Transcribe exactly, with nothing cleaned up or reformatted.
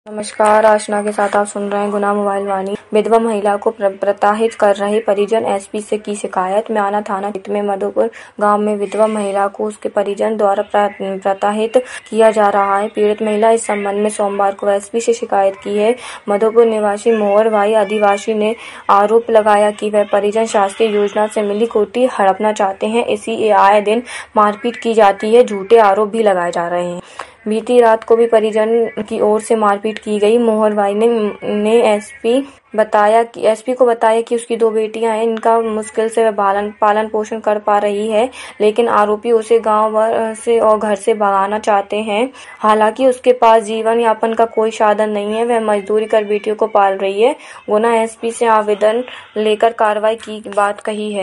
नमस्कार, आशना के साथ आप सुन रहे हैं गुना मोबाइल वाणी। विधवा महिला को प्रताड़ित कर रहे परिजन, एसपी से की शिकायत। म्याना थाना क्षेत्र में मधुपुर गांव में विधवा महिला को उसके परिजन द्वारा प्रताड़ित किया जा रहा है। पीड़ित महिला इस संबंध में सोमवार को एसपी से शिकायत की है। मधुपुर निवासी मोहर भाई आदिवासी ने आरोप लगाया कि वह परिजन शासकीय योजना से मिली कोटी हड़पना चाहते हैं। इसी आए दिन मारपीट की जाती है। झूठे आरोप भी लगाए जा रहे हैं। बीती रात को भी परिजन की ओर से मारपीट की गई। मोहर भाई ने, ने एसपी बताया कि एसपी को बताया कि उसकी दो बेटियां हैं, इनका मुश्किल से वह पालन पालन पोषण कर पा रही है, लेकिन आरोपी उसे गांव भर से और घर से भगाना चाहते हैं। हालांकि उसके पास जीवन यापन का कोई साधन नहीं है, वह मजदूरी कर बेटियों को पाल रही है। गुना एसपी से आवेदन लेकर कार्रवाई की बात कही है।